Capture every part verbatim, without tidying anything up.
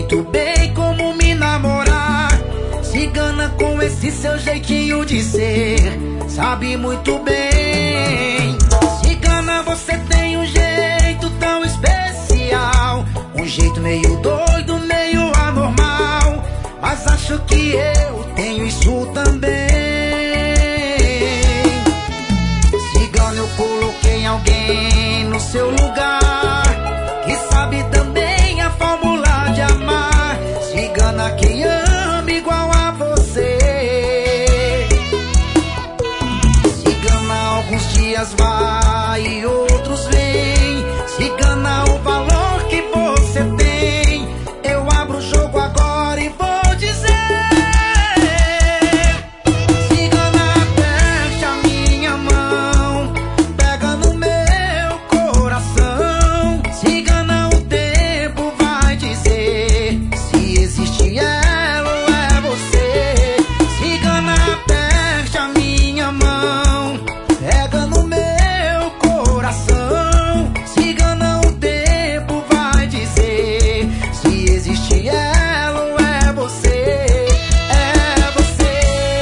muito bem como me namorar. Cigana, com esse seu jeitinho de ser, sabe muito bem. Cigana, você tem um jeito tão especial, um jeito meio doido, meio anormal, mas acho que eu tenho isso também. Cigana, eu coloquei alguém no seu lugar, que sabe também a fórmula de amar. Cigana, que ama igual a você. Cigana, alguns dias vai e outros vem. Cigana, o valor que você tem, eu abro o jogo agora e vou dizer. Cigana, deixa a minha mão, pega no meu coração. Cigana, o tempo vai dizer se existe ela ou é você. Cigana, deixa a minha mão, pega no meu coração. Cigana, o tempo vai dizer se existe ela ou é você. É você.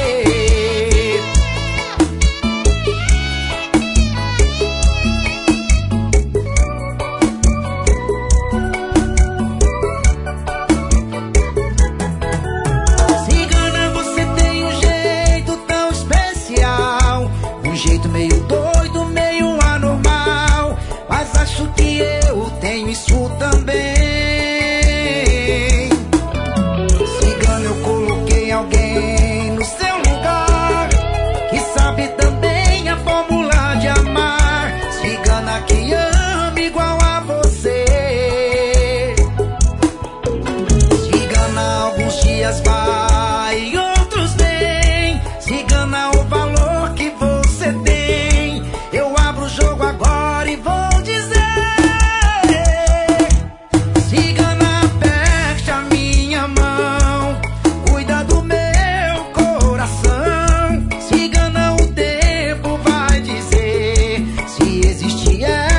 Cigana, você tem um jeito tão especial, um jeito meio doido, meio anormal, mas acho que eu tenho isso também. Cigana, eu coloquei alguém no seu lugar, que sabe também a fórmula de amar. Cigana, que ama igual a você. Cigana, alguns dias vai e outros vem. Cigana, o valor que você tem, eu abro o jogo agora e vou dizer. Cigana, fecha a minha mão, cuida do meu coração. Cigana, o tempo vai dizer se existe ela